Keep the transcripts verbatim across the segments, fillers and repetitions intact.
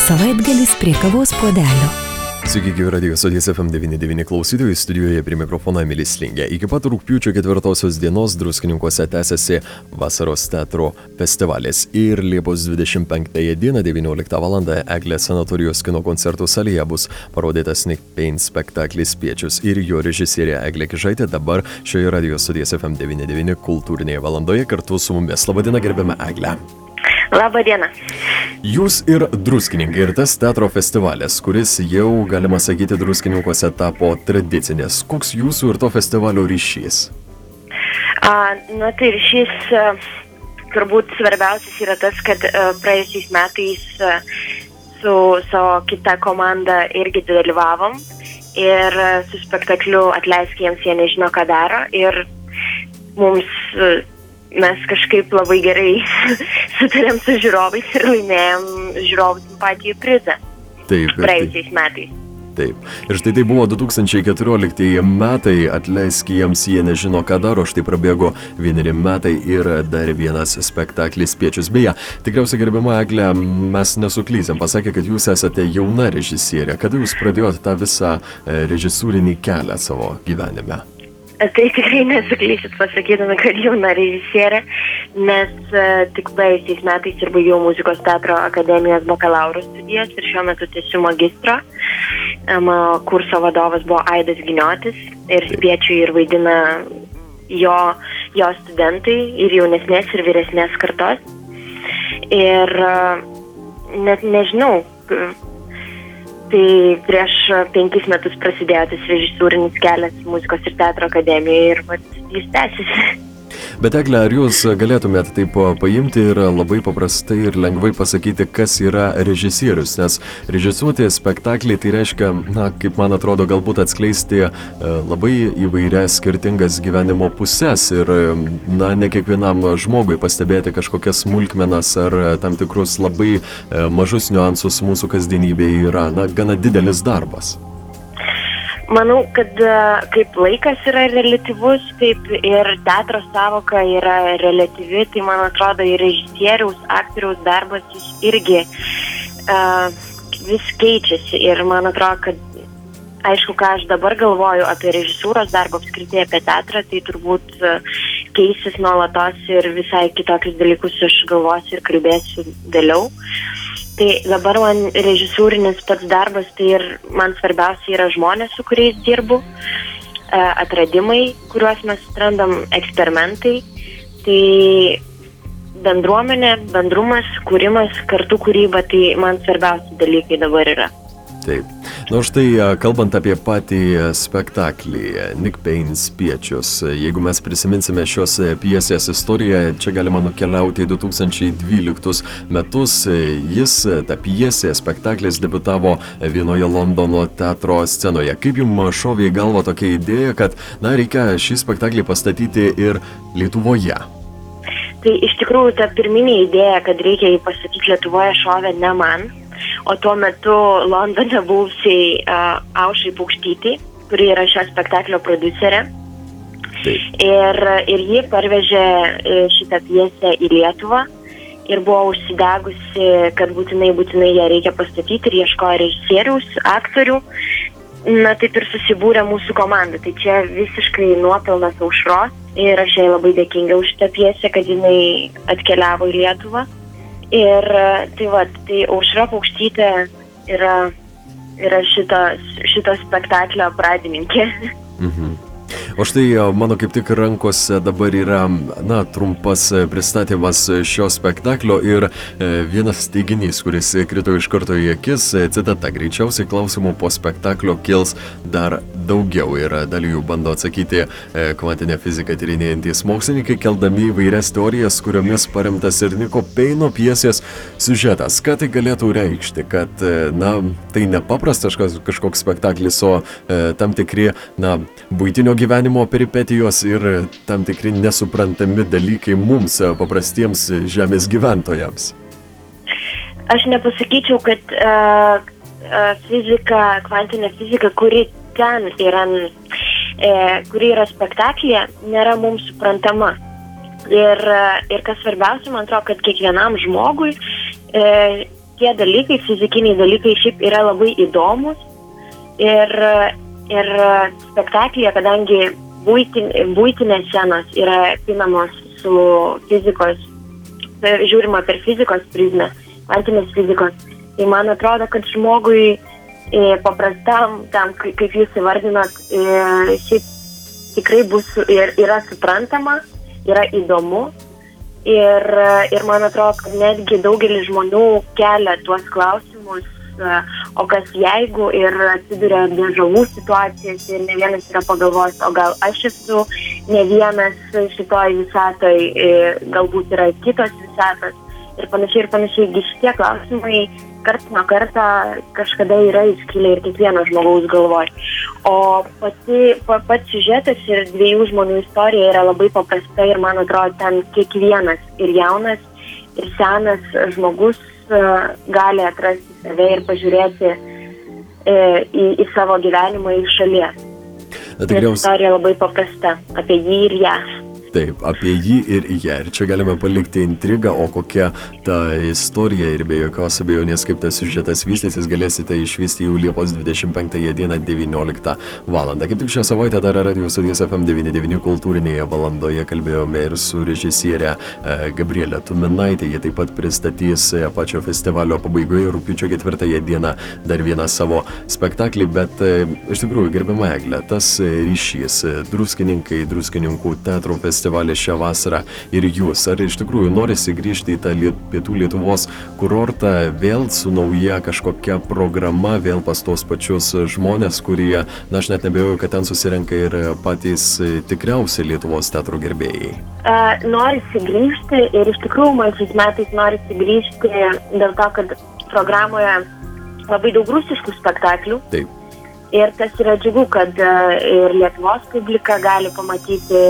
Savaitgalis prie kavos puodelio. Sveiki, gyvi Radio Stoties F M devyni devyni klausytojai, studijoje prie mikrofono Emilis Lingė. Iki pat rugpjūčio ketvirtosios dienos Druskininkuose tęsiasi Vasaros teatro festivalis ir Liepos dvidešimt penktąją dieną devynioliktą valandą Eglės sanatorijos kino koncertų salėje bus parodytas Nick Payne spektaklis Spiečius ir jo režisierė Eglė Kižaitė dabar šioje Radio Stoties F M devyni devyni kultūrinėje valandoje kartu su mumis. Labadiena, gerbiama Eglė. Labadiena. Jūs ir Druskininkai, ir tas teatro festivalis, kuris jau, galima sakyti, Druskininkuose tapo tradicinės. Koks jūsų ir to festivalio ryšys? A, na tai ryšys a, turbūt svarbiausias yra tas, kad a, praėjusiais metais a, su savo kita komanda irgi dalyvavom ir a, su spektakliu Atleisk jiems, jie nežino, ką daro, ir mums a, mes kažkaip labai gerai sutarėm su žiūrovais ir laimėjom žiūrovų simpatijų prizą praėjusiais metais. Taip. Ir štai tai buvo du tūkstančiai keturioliktieji metai, Atleisk jiems, jie nežino, ką daro, štai prabėgo vieneri metai ir dar vienas spektaklis Spiečius. Beje, tikriausiai gerbiama Eglė, mes nesuklysim, pasakė, kad jūs esate jauna režisierė. Kada jūs pradėjote tą visą režisūrinį kelią savo gyvenime? Tai tikrai nesuklysit pasakydami, kad jauna režisierė, nes uh, tik praėjusiais metais ir baigiau muzikos teatro akademijos bakalauro studijas ir šiuo metu tęsiu magistro. Mano kurso vadovas buvo Aidas Giniotis ir Spiečių ir vaidina jo, jo studentai ir jaunesnės ir vyresnės kartos. Ir uh, net nežinau, tai prieš penkis metus prasidėjo tas režisūrinis kelias muzikos ir teatro akademijoje ir vat, jis tęsiasi. Bet Eglė, ar jūs galėtumėt taip paimti ir labai paprastai ir lengvai pasakyti, kas yra režisierius? Nes režisuoti spektaklį tai reiškia, na, kaip man atrodo, galbūt atskleisti labai įvairias skirtingas gyvenimo pusės ir, na, ne kiekvienam žmogui pastebėti kažkokias smulkmenas ar tam tikrus labai mažus niuansus mūsų kasdienybėje yra, na, gana didelis darbas. Manau, kad kaip laikas yra reliatyvus, taip ir teatro savoka yra reliatyvi, tai man atrodo ir režisieriaus, aktoriaus darbas jis irgi uh, vis keičiasi ir man atrodo, kad aišku, ką aš dabar galvoju apie režisūros darbą, apskritai apie teatrą, tai turbūt uh, keisis nuolatos ir visai kitokius dalykus aš galvosiu ir kalbėsiu vėliau. Tai dabar man režisūrinis pats darbas, tai ir man svarbiausia yra žmonės, su kuriais dirbu, atradimai, kuriuos mes atrandam, eksperimentai, tai bendruomenė, bendrumas, kūrimas, kartu kūryba, tai man svarbiausi dalykai dabar yra. Taip. Na, štai kalbant apie patį spektaklį Nick Payne Spiečius, jeigu mes prisiminsime šios pjesės istoriją, čia galima nukeliauti į du tūkstančiai dvyliktus metus. Jis, ta pjesė, spektaklis debiutavo vienoje Londono teatro scenoje. Kaip jums šovė į galvą tokia idėja, kad, na, reikia šį spektaklį pastatyti ir Lietuvoje? Tai iš tikrųjų ta pirminė idėja, kad reikia jį pastatyti Lietuvoje, šovė ne man, o tuo metu Londone buvusiai uh, Aušrai Paukštytei, kuri yra šio spektaklio prodiuserė. Ir, ir ji parvežė šitą pjesę į Lietuvą ir buvo užsidegusi, kad būtinai, būtinai ją reikia pastatyti ir ieškojo režisieriaus, aktorių. Na, taip ir susibūrė mūsų komanda. Tai čia visiškai nuopelnas Aušros ir aš jai labai dėkinga už šitą pjesę, kad jinai atkeliavo į Lietuvą. Ir tai va, tai Aušra Paukštytė yra, yra šito, šito spektaklio pradininkė. Mhm. O štai mano kaip tik rankose dabar yra, na, trumpas pristatymas šio spektaklio ir vienas teiginys, kuris krito iš karto į akis, citata: greičiausiai klausimų po spektaklio kils dar daugiau. Ir dalį jų bando atsakyti kvantinę fiziką tyrinėjantys mokslininkai, keldami įvairias teorijas, kuriomis paremtas ir Nicko Payne'o pjesės siužetas. Ką tai galėtų reikšti? Kad, na, tai nepaprastas kažkoks spektaklis, o tam tikri, na, buitinio gyvenimo peripetijos ir tam tikri nesuprantami dalykai mums, paprastiems žemės gyventojams. Aš nepasakyčiau, kad uh, fizika, kvantinė fizika, kuri ten yra, e, kuri yra spektaklyje, nėra mums suprantama. Ir, ir kas svarbiausia, man atrodo, kad kiekvienam žmogui e, tie dalykai, fizikiniai dalykai šiaip yra labai įdomus ir, ir spektaklyje, kadangi būtin, būtinės scenos yra pinamos su fizikos, žiūrima per fizikos prizmę, kvantinės fizikos, tai man atrodo, kad žmogui paprastam, tam, kaip jūs įvardinat, šiaip tikrai bus ir yra suprantama, yra įdomu ir, ir man atrodo, kad netgi daugelis žmonių kelia tuos klausimus, o kas jeigu ir atsiduria nežalų situacijas ir ne vienas yra pagalvojęs, o gal aš esu ne vienas šitoj visatoj, galbūt yra kitos visatos ir panašiai ir panašiai. Šitie klausimai karts nuo karto kažkada yra iškilę ir kiekvieno žmogaus galvoj. O pati, pa, pats siužetas ir dviejų žmonių istorija yra labai paprasta ir man atrodo, ten kiekvienas ir jaunas, ir senas žmogus gali atrasti save ir pažiūrėti e, į, į savo gyvenimą iš šalies. Tikriausiai... Istorija labai paprasta, apie jį ir ją. Taip, apie jį ir ją. Ir čia galime palikti intrigą, o kokia ta istorija ir be jokios abejonės, kaip tas siužetas vystysis, galėsite išvysti jau Liepos dvidešimt penktąją dieną devynioliktą valandą. Kaip tik šią savaitę dar Radio Stoties F M devyniasdešimt devyni kultūrinėje valandoje kalbėjome ir su režisierė Gabrielė Tuminaitė. Jie taip pat pristatys pačio festivalio pabaigoje rugpjūčio ketvirtąją dieną dar vieną savo spektaklį, bet iš tikrųjų, gerbiama Egle, tas ryšys, druskininkai, druskininkų teatro festivalis šią vasarą ir jūs. Ar iš tikrųjų norisi grįžti į tą liet, pietų Lietuvos kurortą vėl su nauja kažkokia programa, vėl pas tos pačius žmonės, kurie, na aš net nebejoju, kad ten susirenka ir patys tikriausiai Lietuvos teatro gerbėjai? Uh, norisi grįžti ir iš tikrųjų man šiais metais norisi grįžti dėl to, kad programoje labai daug rusiškų spektaklių. Taip. Ir tas yra džiugu, kad uh, ir Lietuvos publika gali pamatyti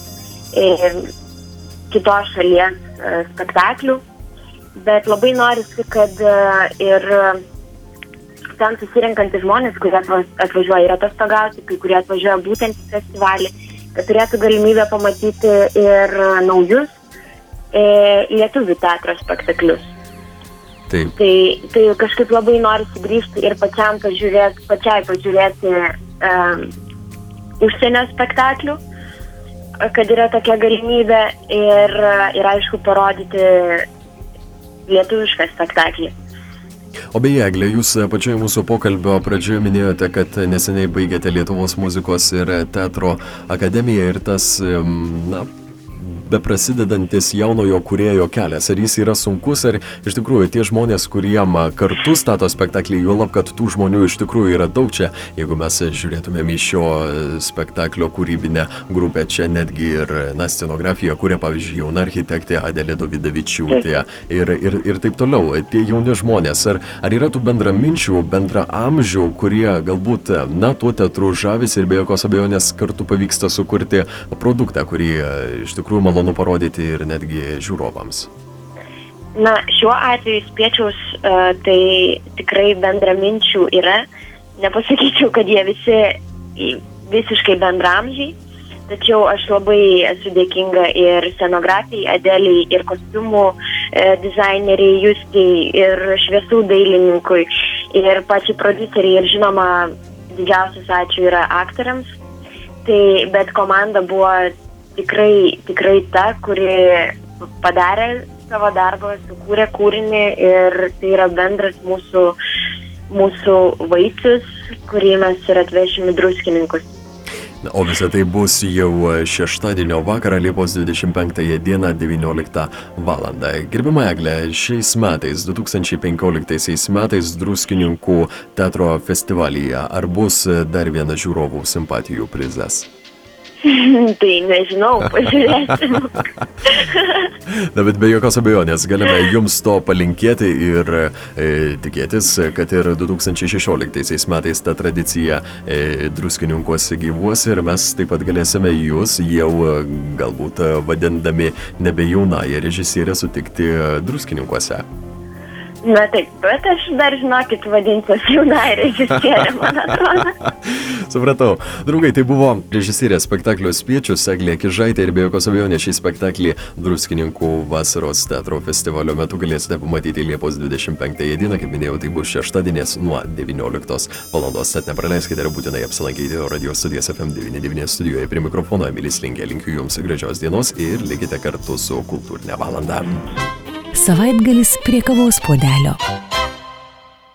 kitos šalies spektaklių, bet labai norisi, kad ir ten susirinkantys žmonės, kurie atvažiuoja ir atostogauti, kai kurie atvažiuoja būtent į festivalį, kad turėtų galimybę pamatyti ir naujus e, lietuvių teatro spektaklius. Taip. Tai, tai kažkaip labai norisi grįžti ir pačiam pažiūrėti, pačiai pažiūrėti um, užsienio spektaklių, kad yra tokia galimybė ir, ir aišku parodyti lietuvišką spektaklį. O beje, Egle, jūs pačioje mūsų pokalbio pradžioje minėjote, kad neseniai baigėte Lietuvos muzikos ir teatro akademiją ir tas, na, beprasidedantis jaunojo kūrėjo kelias. Ar jis yra sunkus, ar iš tikrųjų tie žmonės, kuriem kartu stato spektaklį, juolab, kad tų žmonių iš tikrųjų yra daug čia. Jeigu mes žiūrėtumėm į šio spektaklio kūrybinę grupę, čia netgi ir, na, scenografiją kuria, pavyzdžiui, jauna architektė Adelė Dovydavičiūtė ir, ir, ir taip toliau. Tie jauni žmonės, ar, ar yra tų bendraminčių, bendraamžių, kurie galbūt, na, tuo teatru žavisi ir be jokios abejonės kartu pavyksta sukurti produktą, kurį iš tikrųjų malonu parodyti ir netgi žiūrovams? Na, šiuo atveju spėčiaus, uh, tai tikrai bendraminčių yra. Nepasakyčiau, kad jie visi visiškai bendramžiai, tačiau aš labai esu dėkinga ir scenografijai, Adeliai, ir kostiumų e, dizaineriai, Justei, ir šviesų dailininkui, ir pačiai produceriai, ir žinoma, didžiausias ačiū yra aktoriams. Tai, bet komanda buvo tikrai, tikrai ta, kuri padarė savo darbą, sukūrė kūrinį ir tai yra bendras mūsų, mūsų vaisius, kurį mes ir atvešime į druskininkus. O visą tai bus jau šeštadienio vakarą, Liepos dvidešimt penktąją dieną, devynioliktą valandą. Gerbiama Egle, šiais metais, du tūkstančiai penkioliktaisiais metais Druskininkų teatro festivalyje, ar bus dar vienas žiūrovų simpatijų prizas? Tai nežinau, pažiūrėsim. Na, bet be jokios abejonės galime jums to palinkėti ir e, tikėtis, kad ir du tūkstančiai šešioliktaisiais metais ta tradicija e, Druskininkuose gyvuos ir mes taip pat galėsime jūs jau galbūt vadindami nebe jaunąją režisierę sutikti Druskininkuose. Na taip, bet aš dar, žinokit, vadinsiuos jaunai režisierė, man atrodo. Supratau. Draugai, tai buvo režisierė spektaklio Spiečius Eglė Kižaitė ir be jokios abejonės šį spektaklį Druskininkų vasaros teatro festivalio metu galėsite pamatyti Liepos dvidešimt penktąją dieną, kaip minėjau, tai bus šeštadienis nuo devynioliktos valandos. Tad nepraleiskite ir būtinai apsilankyti Radio studijos F M devyniasdešimt devyni studijoje. Prie mikrofono Emilis Lingė, linkiu jums gražios dienos ir likite kartu su Kultūrinė valanda. Savaitgalis prie kavos puodelio.